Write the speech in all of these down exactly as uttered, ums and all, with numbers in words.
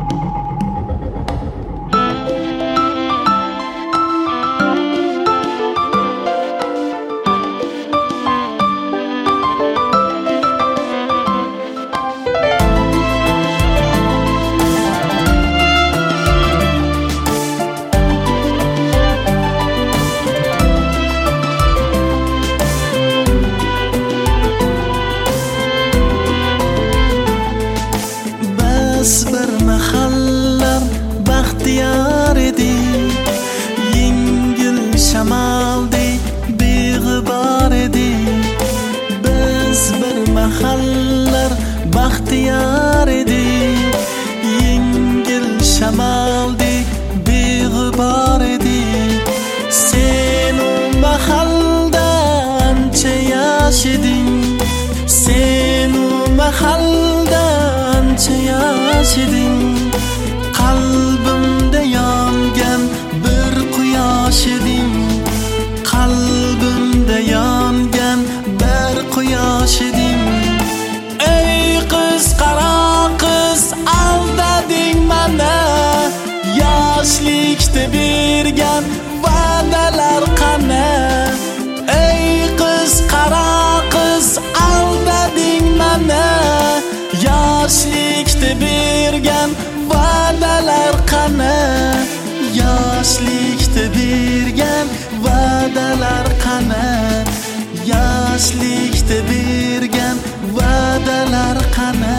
bir mahallar baxtiyor edi, yengil shamoldek beg'ubor edi. Biz bir mahallar baxtiyor edi, yengil shamoldek beg'ubor edi. Sen o mahalda ancha yashading, sen o mahalda ancha yashading. Qalbimda yongan bir quyosh eding, qalbimda yongan bir quyosh eding. Ey qiz, qaro qiz, aldading mani, yoshlikda bergan va'dalar qani. Ey qiz, qaro qiz, aldading mani, yoshlikda bergan va'dalar qani. Yoshlikda bergan va'dalar qani. Yoshlikda bergan va'dalar qani.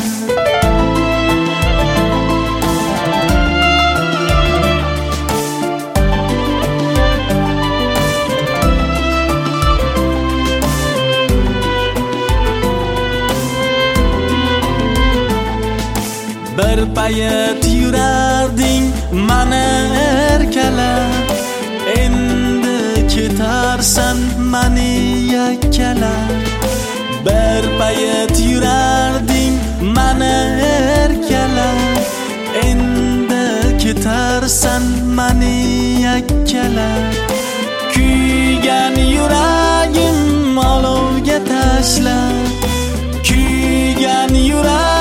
Bir payt yurarding mani erkalab, endi ketarsan mani yakkalab. Bir payt yurarding mani erkalab, endi ketarsan mani yakkalab. Kuygan yuragim olovga tashlab, kuygan yuragim